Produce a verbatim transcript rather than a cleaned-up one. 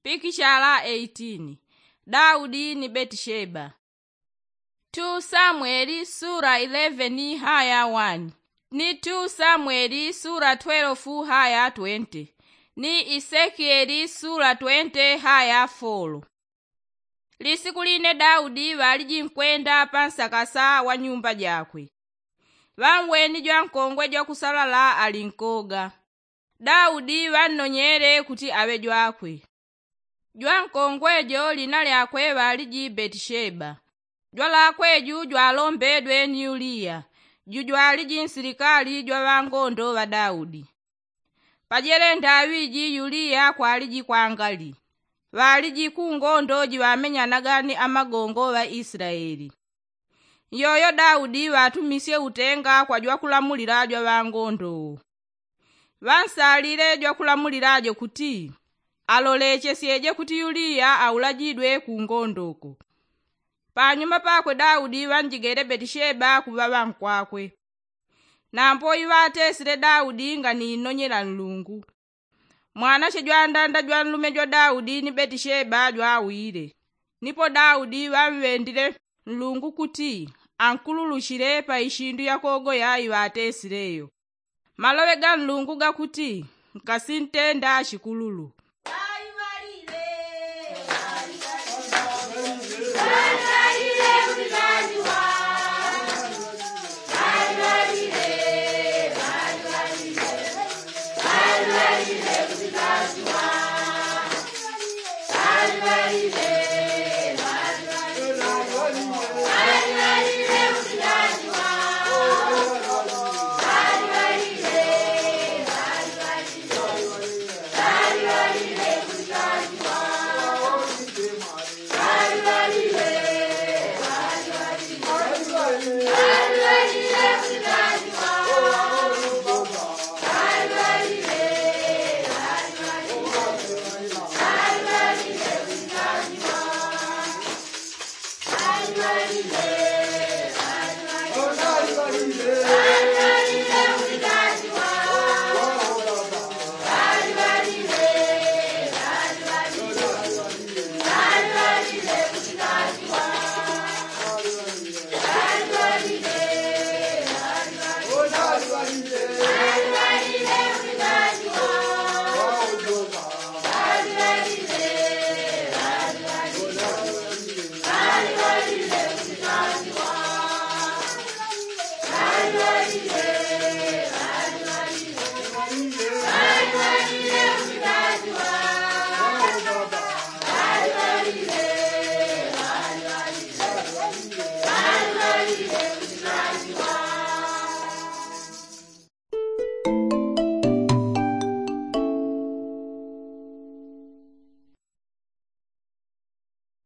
Pikishala eighteen. Daudi ni Betisheba. two Samueli sura eleven haya one. Ni two Samueli sura twelve haya twenty. Ni Ezekieli sura twenty haya four. Lisiku line Daudi waliji nkwenda pansakasa wa nyumba jakwe. Vamweni jwa nkongwe jwa kusalala alinkoga. Daudi vannonyere kuti awe jwakwe. Jwa nkongwejo lina lyakwe waliji Betisheba. Jwa lakweju jwalombedwe ni Uliya. Ju jwaliji nsilikali jwa vangondo wa Daudi. Pajele ndawiji Uliya kwaliji kwangali. Waliji kungondo jiwamenyanaga ni amagongo wa Israeli. Yoyo Daudi watumisye utenga kwa jwa kulamulira jwa vangondo. Vansalile jwa kulamulirajo kuti aloleche sieje kuti Uliya aulajidwe kungondoko. Panyuma pakwe Daudi vanjigere Betisheba kuva vankwakwe. Nampo iwatesile Daudi nga ni inonyela nlungu. Mwanache jwa ndanda jwa nlume jwa Daudi ni Betisheba jwa awire. Nipo Daudi vamwendile nlungu kuti ankululushile pa ishindu ya kogo ya iwatesileyo. Malowe ga nlungu ga kuti nkasintenda shikululu.